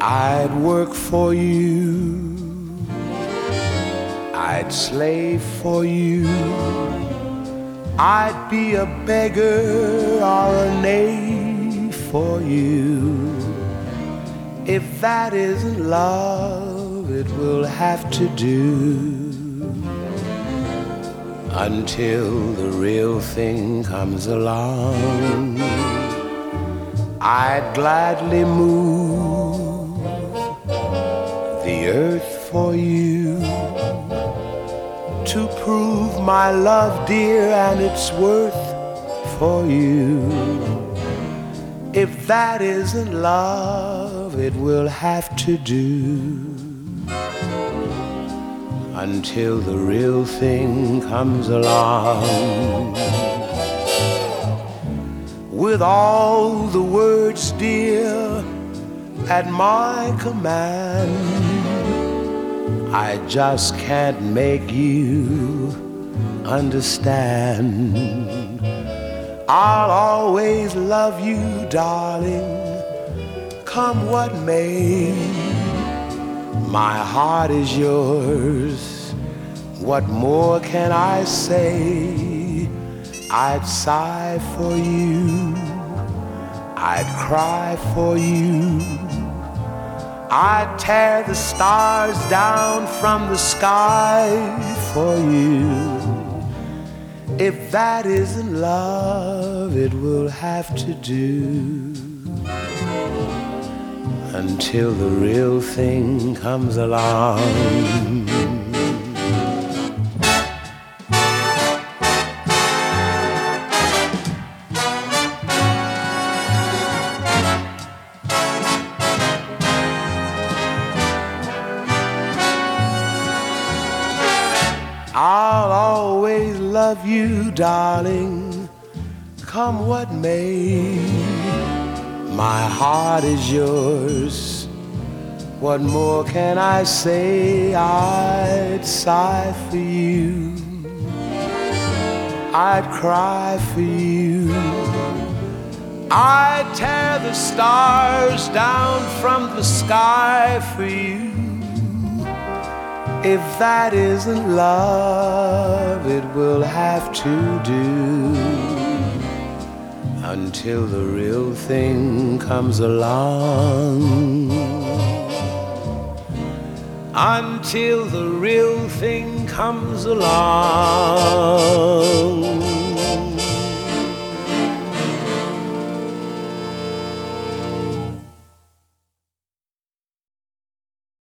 I'd work for you, I'd slave for you, I'd be a beggar or a knave for you. If that isn't love, it will have to do until the real thing comes along. I'd gladly move the earth for you to prove my love, dear, and its worth for you. If that isn't love, it will have to do until the real thing comes along. With all the words, dear, at my command, I just can't make you understand. I'll always love you, darling, come what may. My heart is yours, what more can I say? I'd sigh for you, I'd cry for you, I'd tear the stars down from the sky for you. If that isn't love, it will have to do until the real thing comes along. I'll always love you, darling, come what may. My heart is yours, what more can I say? I'd sigh for you, I'd cry for you, I'd tear the stars down from the sky for you. If that isn't love, it will have to do until the real thing comes along. Until the real thing comes along.